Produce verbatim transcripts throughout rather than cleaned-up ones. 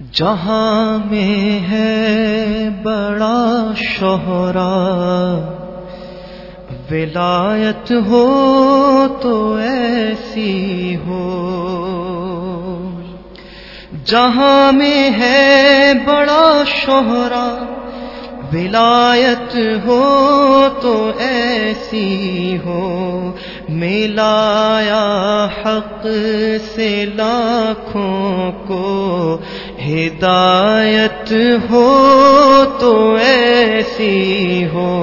جہاں میں ہے بڑا شہرا، ولایت ہو تو ایسی ہو۔ جہاں میں ہے بڑا شہرا، ولایت ہو تو ایسی ہو۔ ملایا حق سے لاکھوں کو، ہدایت ہو تو ایسی ہو۔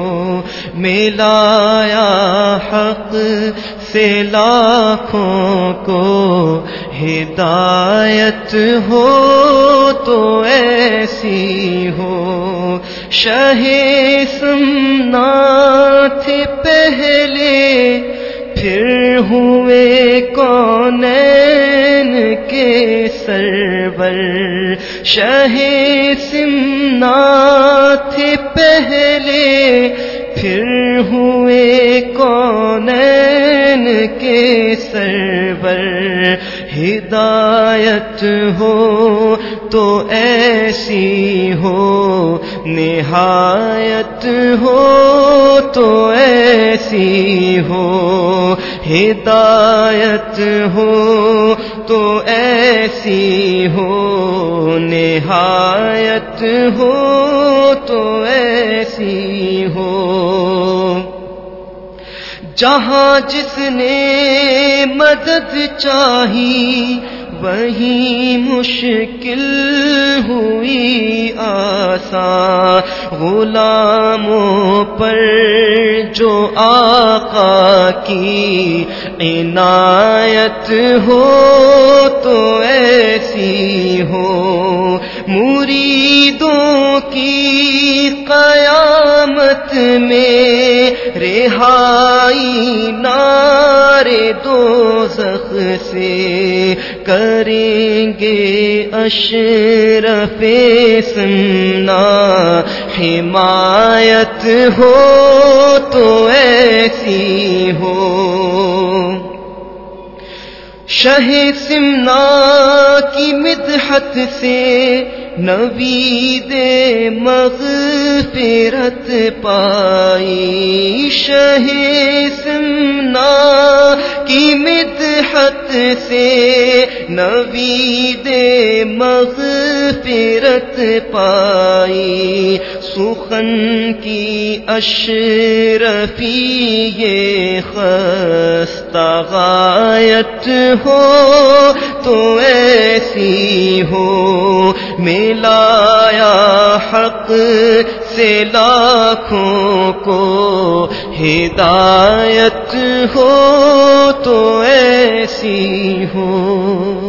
ملایا حق سے لاکھوں کو، ہدایت ہو تو ایسی ہو۔ شاہ سمنا تھے پہلے، پھر ہوئے کونین کے سرور۔ شاہ سمنا تھے پہلے، پھر ہوئے کونین کے سرور۔ ہدایت ہو تو ایسی ہو، نہایت ہو تو ایسی ہو۔ ہدایت ہو تو ایسی ہو، نہایت ہو تو ایسی ہو۔ جہاں جس نے مدد چاہی، وہیں مشکل ہوئی آسان۔ غلاموں پر جو آقا کی عنایت ہو تو ایسی ہو۔ مریدوں کی قیامت میں رہائی نارے دوزخ سے کریں گے اشرف سمنا۔ حمایت ہو تو ایسی ہو۔ شاہ سمنا کی مدحت سے نوید مغفرت پائی۔ شاہ سمنا کی مدحت سے نوید مغفرت پائی۔ سخن کی اشرفی یہ خستہ غایت ہو تو ایسی ہو۔ ملایا حق سے لاکھوں کو، ہدایت ہو تو ایسی ہو۔